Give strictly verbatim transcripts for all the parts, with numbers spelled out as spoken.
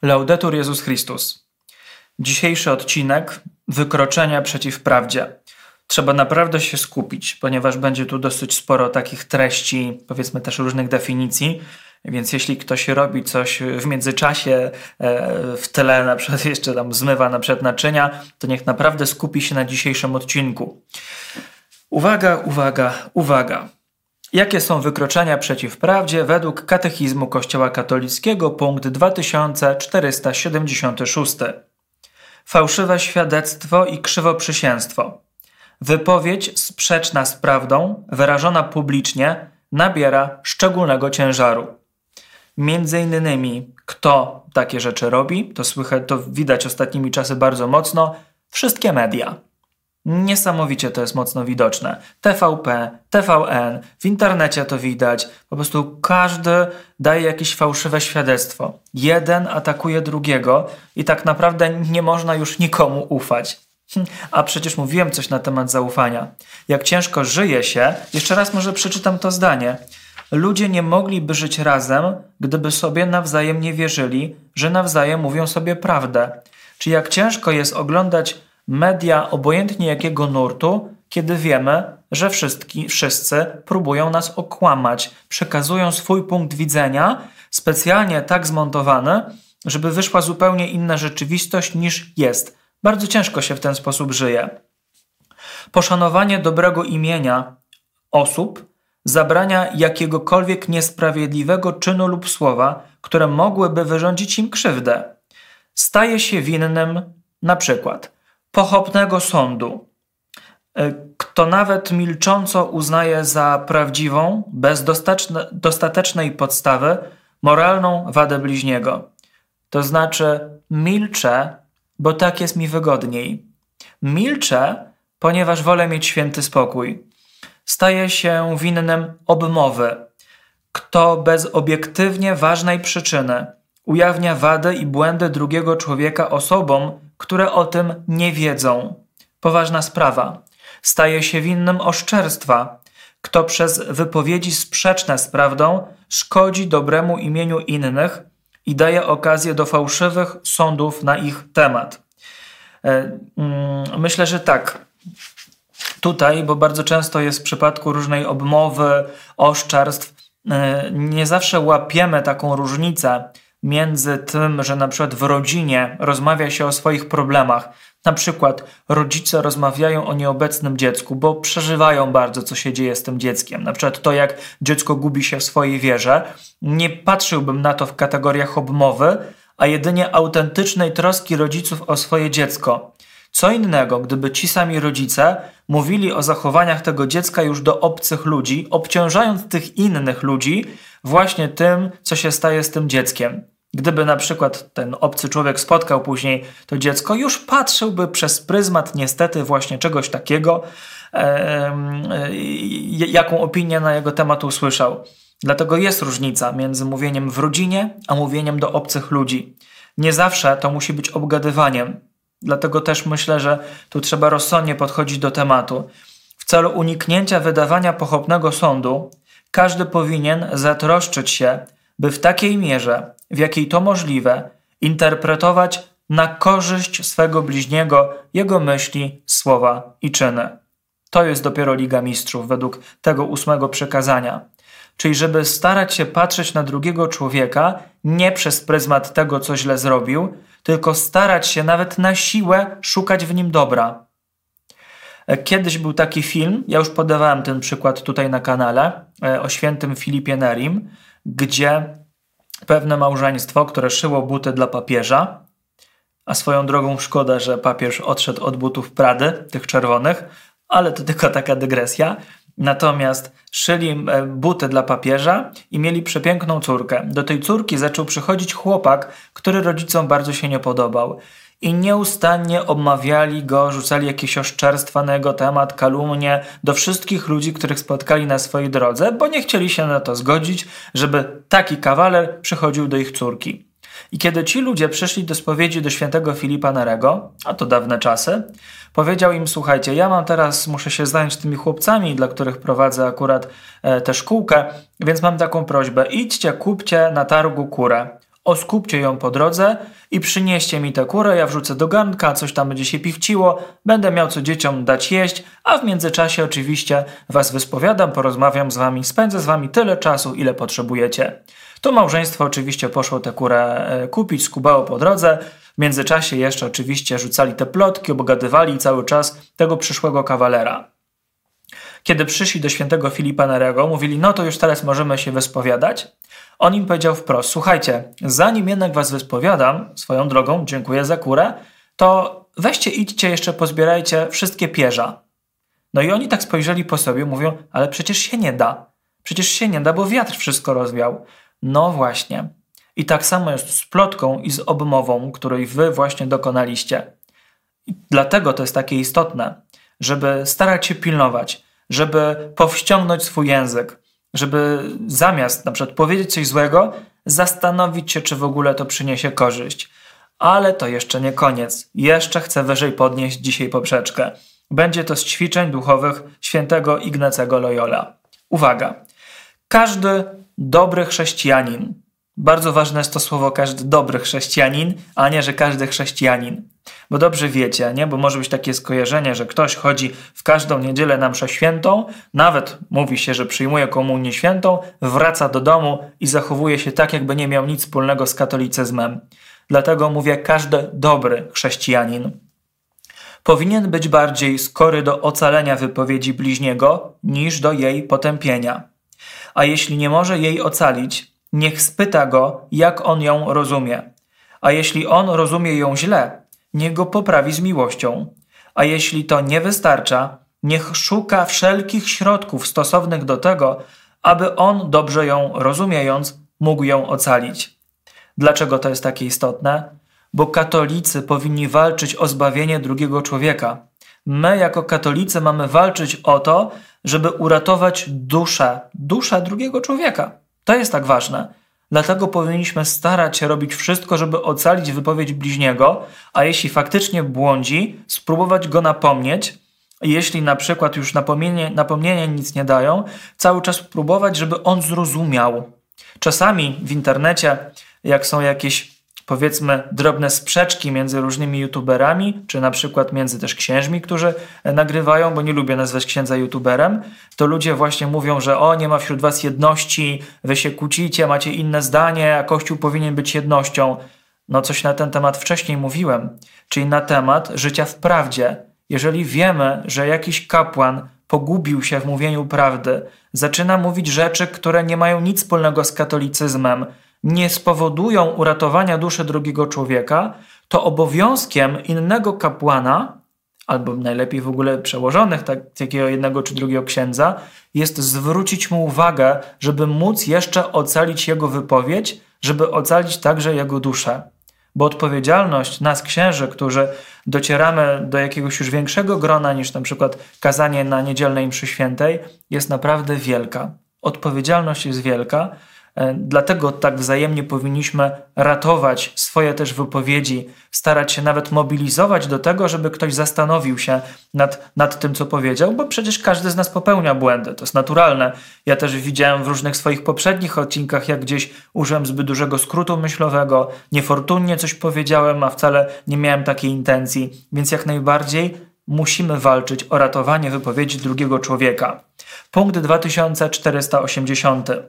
Laudetur Jezus Chrystus. Dzisiejszy odcinek wykroczenia przeciw prawdzie. Trzeba naprawdę się skupić, ponieważ będzie tu dosyć sporo takich treści, powiedzmy też różnych definicji, więc jeśli ktoś robi coś w międzyczasie, w tle na przykład jeszcze tam zmywa na przykład naczynia, to niech naprawdę skupi się na dzisiejszym odcinku. Uwaga, uwaga, uwaga. Jakie są wykroczenia przeciw prawdzie według Katechizmu Kościoła Katolickiego, punkt dwa tysiące czterysta siedemdziesiąty szósty. Fałszywe świadectwo i krzywoprzysięstwo. Wypowiedź sprzeczna z prawdą, wyrażona publicznie, nabiera szczególnego ciężaru. Między innymi, kto takie rzeczy robi, to słychać, to widać ostatnimi czasy bardzo mocno, wszystkie media. Niesamowicie to jest mocno widoczne. T V P, T V N, w internecie to widać. Po prostu każdy daje jakieś fałszywe świadectwo. Jeden atakuje drugiego i tak naprawdę nie można już nikomu ufać. A przecież mówiłem coś na temat zaufania. Jak ciężko żyje się, jeszcze raz może przeczytam to zdanie. Ludzie nie mogliby żyć razem, gdyby sobie nawzajem nie wierzyli, że nawzajem mówią sobie prawdę. Czy jak ciężko jest oglądać media obojętnie jakiego nurtu, kiedy wiemy, że wszyscy, wszyscy próbują nas okłamać, przekazują swój punkt widzenia, specjalnie tak zmontowany, żeby wyszła zupełnie inna rzeczywistość niż jest. Bardzo ciężko się w ten sposób żyje. Poszanowanie dobrego imienia osób zabrania jakiegokolwiek niesprawiedliwego czynu lub słowa, które mogłyby wyrządzić im krzywdę. Staje się winnym na przykład pochopnego sądu, kto nawet milcząco uznaje za prawdziwą, bez dostatecznej podstawy, moralną wadę bliźniego. To znaczy milczę, bo tak jest mi wygodniej. Milczę, ponieważ wolę mieć święty spokój. Staje się winnym obmowy, kto bez obiektywnie ważnej przyczyny ujawnia wady i błędy drugiego człowieka osobom, które o tym nie wiedzą. Poważna sprawa. Staje się winnym oszczerstwa, kto przez wypowiedzi sprzeczne z prawdą szkodzi dobremu imieniu innych i daje okazję do fałszywych sądów na ich temat. Myślę, że tak. Tutaj, bo bardzo często jest w przypadku różnej obmowy, oszczerstw, nie zawsze łapiemy taką różnicę między tym, że na przykład w rodzinie rozmawia się o swoich problemach. Na przykład rodzice rozmawiają o nieobecnym dziecku, bo przeżywają bardzo, co się dzieje z tym dzieckiem. Na przykład to, jak dziecko gubi się w swojej wierze. Nie patrzyłbym na to w kategoriach obmowy, a jedynie autentycznej troski rodziców o swoje dziecko. Co innego, gdyby ci sami rodzice mówili o zachowaniach tego dziecka już do obcych ludzi, obciążając tych innych ludzi właśnie tym, co się staje z tym dzieckiem. Gdyby na przykład ten obcy człowiek spotkał później to dziecko, już patrzyłby przez pryzmat niestety właśnie czegoś takiego, e, e, jaką opinię na jego temat usłyszał. Dlatego jest różnica między mówieniem w rodzinie, a mówieniem do obcych ludzi. Nie zawsze to musi być obgadywaniem. Dlatego też myślę, że tu trzeba rozsądnie podchodzić do tematu. W celu uniknięcia wydawania pochopnego sądu, każdy powinien zatroszczyć się, by w takiej mierze, w jakiej to możliwe, interpretować na korzyść swego bliźniego jego myśli, słowa i czyny. To jest dopiero Liga Mistrzów według tego ósmego przykazania. Czyli żeby starać się patrzeć na drugiego człowieka nie przez pryzmat tego, co źle zrobił, tylko starać się nawet na siłę szukać w nim dobra. Kiedyś był taki film, ja już podawałem ten przykład tutaj na kanale, o świętym Filipie Nerim, gdzie pewne małżeństwo, które szyło buty dla papieża, a swoją drogą szkoda, że papież odszedł od butów Prady, tych czerwonych, ale to tylko taka dygresja. Natomiast szyli buty dla papieża i mieli przepiękną córkę. Do tej córki zaczął przychodzić chłopak, który rodzicom bardzo się nie podobał. I nieustannie obmawiali go, rzucali jakieś oszczerstwa na jego temat, kalumnie do wszystkich ludzi, których spotkali na swojej drodze, bo nie chcieli się na to zgodzić, żeby taki kawaler przychodził do ich córki. I kiedy ci ludzie przyszli do spowiedzi do świętego Filipa Nerego, a to dawne czasy, powiedział im: słuchajcie, ja mam teraz, muszę się zająć tymi chłopcami, dla których prowadzę akurat e, tę szkółkę, więc mam taką prośbę, idźcie, kupcie na targu kurę. oskubcie ją po drodze i przynieście mi tę kurę, ja wrzucę do garnka, coś tam będzie się pichciło, będę miał co dzieciom dać jeść, a w międzyczasie oczywiście was wyspowiadam, porozmawiam z wami, spędzę z wami tyle czasu, ile potrzebujecie. To małżeństwo oczywiście poszło tę kurę kupić, skubało po drodze. W międzyczasie jeszcze oczywiście rzucali te plotki, obgadywali cały czas tego przyszłego kawalera. Kiedy przyszli do świętego Filipa Nerego, mówili, no to już teraz możemy się wyspowiadać. On im powiedział wprost, słuchajcie, zanim jednak was wyspowiadam, swoją drogą, dziękuję za kurę, to weźcie, idźcie jeszcze, pozbierajcie wszystkie pierza. No i oni tak spojrzeli po sobie, mówią, ale przecież się nie da. Przecież się nie da, bo wiatr wszystko rozwiał. No właśnie. I tak samo jest z plotką i z obmową, której wy właśnie dokonaliście. I dlatego to jest takie istotne, żeby starać się pilnować, żeby powściągnąć swój język, żeby zamiast na przykład powiedzieć coś złego, zastanowić się, czy w ogóle to przyniesie korzyść. Ale to jeszcze nie koniec. Jeszcze chcę wyżej podnieść dzisiaj poprzeczkę. Będzie to z ćwiczeń duchowych świętego Ignacego Loyola. Uwaga! Każdy dobry chrześcijanin, bardzo ważne jest to słowo każdy dobry chrześcijanin, a nie, że każdy chrześcijanin. Bo dobrze wiecie, nie? Bo może być takie skojarzenie, że ktoś chodzi w każdą niedzielę na mszę świętą, nawet mówi się, że przyjmuje komunię świętą, wraca do domu i zachowuje się tak, jakby nie miał nic wspólnego z katolicyzmem. Dlatego mówię, każdy dobry chrześcijanin powinien być bardziej skory do ocalenia wypowiedzi bliźniego niż do jej potępienia. A jeśli nie może jej ocalić, niech spyta go, jak on ją rozumie. A jeśli on rozumie ją źle, niech go poprawi z miłością. A jeśli to nie wystarcza, niech szuka wszelkich środków stosownych do tego, aby on, dobrze ją rozumiejąc, mógł ją ocalić. Dlaczego to jest takie istotne? Bo katolicy powinni walczyć o zbawienie drugiego człowieka. My jako katolicy mamy walczyć o to, żeby uratować duszę, duszę drugiego człowieka. To jest tak ważne. Dlatego powinniśmy starać się robić wszystko, żeby ocalić wypowiedź bliźniego, a jeśli faktycznie błądzi, spróbować go napomnieć. Jeśli na przykład już napomnienie, napomnienie nic nie dają, cały czas próbować, żeby on zrozumiał. Czasami w internecie, jak są jakieś, powiedzmy, drobne sprzeczki między różnymi youtuberami, czy na przykład między też księżmi, którzy nagrywają, bo nie lubię nazwać księdza youtuberem, to ludzie właśnie mówią, że o, nie ma wśród was jedności, wy się kłócicie, macie inne zdanie, a Kościół powinien być jednością. No coś na ten temat wcześniej mówiłem, czyli na temat życia w prawdzie. Jeżeli wiemy, że jakiś kapłan pogubił się w mówieniu prawdy, zaczyna mówić rzeczy, które nie mają nic wspólnego z katolicyzmem, nie spowodują uratowania duszy drugiego człowieka, to obowiązkiem innego kapłana, albo najlepiej w ogóle przełożonych tak, takiego jednego czy drugiego księdza, jest zwrócić mu uwagę, żeby móc jeszcze ocalić jego wypowiedź, żeby ocalić także jego duszę. Bo odpowiedzialność nas, księży, którzy docieramy do jakiegoś już większego grona niż na przykład kazanie na niedzielnej mszy świętej, jest naprawdę wielka. Odpowiedzialność jest wielka, dlatego tak wzajemnie powinniśmy ratować swoje też wypowiedzi, starać się nawet mobilizować do tego, żeby ktoś zastanowił się nad, nad tym, co powiedział, bo przecież każdy z nas popełnia błędy, to jest naturalne. Ja też widziałem w różnych swoich poprzednich odcinkach, jak gdzieś użyłem zbyt dużego skrótu myślowego, niefortunnie coś powiedziałem, a wcale nie miałem takiej intencji, więc jak najbardziej musimy walczyć o ratowanie wypowiedzi drugiego człowieka. Punkt dwa tysiące czterysta osiemdziesiąty.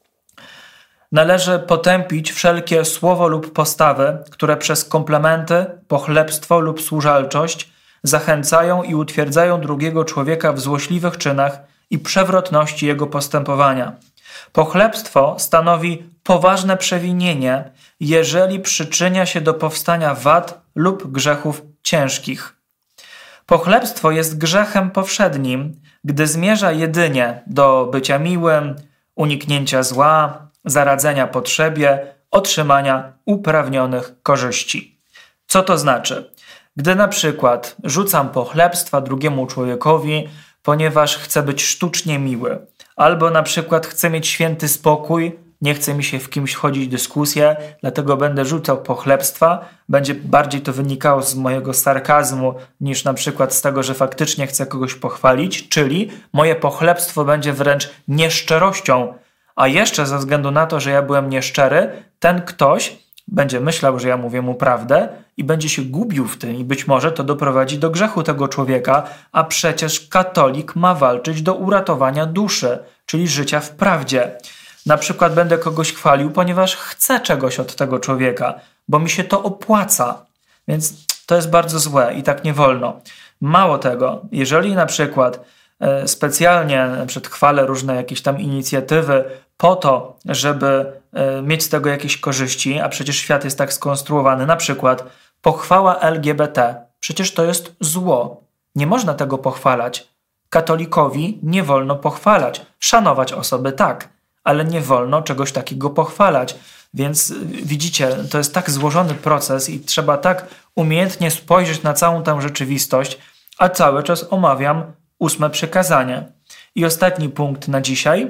Należy potępić wszelkie słowo lub postawy, które przez komplementy, pochlebstwo lub służalczość zachęcają i utwierdzają drugiego człowieka w złośliwych czynach i przewrotności jego postępowania. Pochlebstwo stanowi poważne przewinienie, jeżeli przyczynia się do powstania wad lub grzechów ciężkich. Pochlebstwo jest grzechem powszednim, gdy zmierza jedynie do bycia miłym, uniknięcia zła, zaradzenia potrzebie, otrzymania uprawnionych korzyści. Co to znaczy? Gdy na przykład rzucam pochlebstwa drugiemu człowiekowi, ponieważ chcę być sztucznie miły, albo na przykład chcę mieć święty spokój, nie chce mi się w kimś wchodzić w dyskusję, dlatego będę rzucał pochlebstwa, będzie bardziej to wynikało z mojego sarkazmu niż na przykład z tego, że faktycznie chcę kogoś pochwalić, czyli moje pochlebstwo będzie wręcz nieszczerością, a jeszcze ze względu na to, że ja byłem nieszczery, ten ktoś Będzie myślał, że ja mówię mu prawdę i będzie się gubił w tym i być może to doprowadzi do grzechu tego człowieka, a przecież katolik ma walczyć do uratowania duszy, czyli życia w prawdzie. Na przykład będę kogoś chwalił, ponieważ chcę czegoś od tego człowieka, bo mi się to opłaca. Więc to jest bardzo złe i tak nie wolno. Mało tego, jeżeli na przykład e, specjalnie na przykład chwalę różne jakieś tam inicjatywy po to, żeby e, mieć z tego jakieś korzyści, a przecież świat jest tak skonstruowany, na przykład pochwała L G B T, przecież to jest zło. Nie można tego pochwalać. Katolikowi nie wolno pochwalać. Szanować osoby tak, ale nie wolno czegoś takiego pochwalać. Więc widzicie, to jest tak złożony proces i trzeba tak umiejętnie spojrzeć na całą tę rzeczywistość, a cały czas omawiam ósme przykazanie. I ostatni punkt na dzisiaj.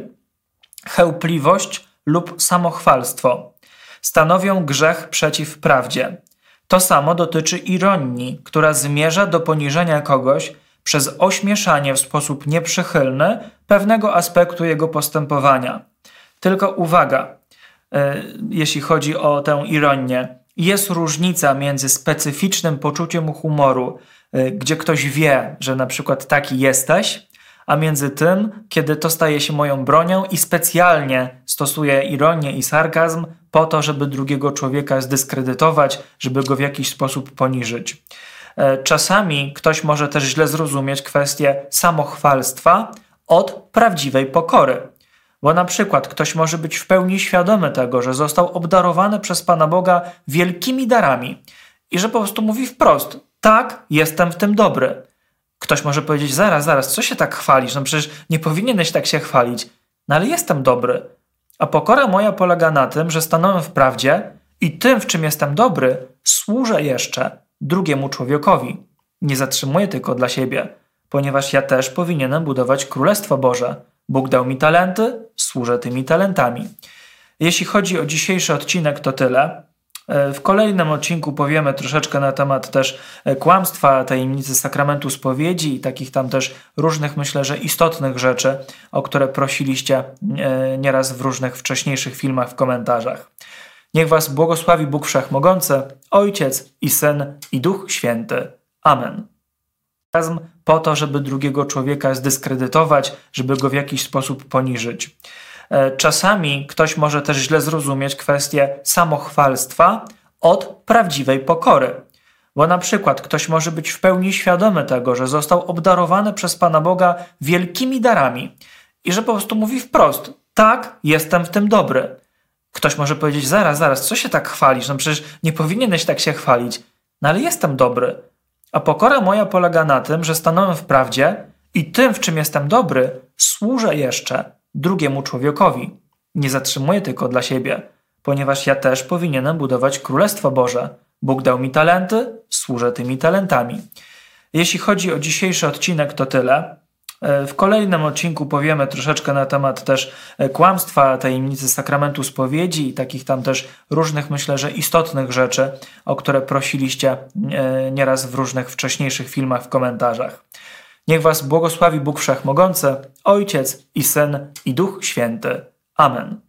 Chełpliwość lub samochwalstwo stanowią grzech przeciw prawdzie. To samo dotyczy ironii, która zmierza do poniżenia kogoś przez ośmieszanie w sposób nieprzychylny pewnego aspektu jego postępowania. Tylko uwaga, jeśli chodzi o tę ironię. Jest różnica między specyficznym poczuciem humoru, gdzie ktoś wie, że na przykład taki jesteś, a między tym, kiedy to staje się moją bronią i specjalnie stosuję ironię i sarkazm po to, żeby drugiego człowieka zdyskredytować, żeby go w jakiś sposób poniżyć. Czasami ktoś może też źle zrozumieć kwestię samochwalstwa od prawdziwej pokory. Bo na przykład ktoś może być w pełni świadomy tego, że został obdarowany przez Pana Boga wielkimi darami i że po prostu mówi wprost, tak, jestem w tym dobry. Ktoś może powiedzieć, zaraz, zaraz, co się tak chwalisz? No przecież nie powinieneś tak się chwalić. No ale jestem dobry. A pokora moja polega na tym, że stanąłem w prawdzie i tym, w czym jestem dobry, służę jeszcze drugiemu człowiekowi. Nie zatrzymuję tylko dla siebie, ponieważ ja też powinienem budować Królestwo Boże. Bóg dał mi talenty, służę tymi talentami. Jeśli chodzi o dzisiejszy odcinek, to tyle. W kolejnym odcinku powiemy troszeczkę na temat też kłamstwa, tajemnicy sakramentu spowiedzi i takich tam też różnych, myślę, że istotnych rzeczy, o które prosiliście nieraz w różnych wcześniejszych filmach w komentarzach. Niech was błogosławi Bóg Wszechmogący, Ojciec i Syn i Duch Święty. Amen. Po to, żeby drugiego człowieka zdyskredytować, żeby go w jakiś sposób poniżyć. Czasami ktoś może też źle zrozumieć kwestię samochwalstwa od prawdziwej pokory. Bo na przykład ktoś może być w pełni świadomy tego, że został obdarowany przez Pana Boga wielkimi darami i że po prostu mówi wprost, tak, jestem w tym dobry. Ktoś może powiedzieć, zaraz, zaraz, co się tak chwalisz? No przecież nie powinieneś tak się chwalić. No ale jestem dobry. A pokora moja polega na tym, że stanąłem w prawdzie i tym, w czym jestem dobry, służę jeszcze drugiemu człowiekowi. Nie zatrzymuję tylko dla siebie, ponieważ ja też powinienem budować Królestwo Boże. Bóg dał mi talenty, służę tymi talentami. Jeśli chodzi o dzisiejszy odcinek, to tyle. W kolejnym odcinku powiemy troszeczkę na temat też kłamstwa, tajemnicy sakramentu spowiedzi i takich tam też różnych, myślę, że istotnych rzeczy, o które prosiliście nieraz w różnych wcześniejszych filmach w komentarzach. Niech was błogosławi Bóg Wszechmogący, Ojciec i Syn i Duch Święty. Amen.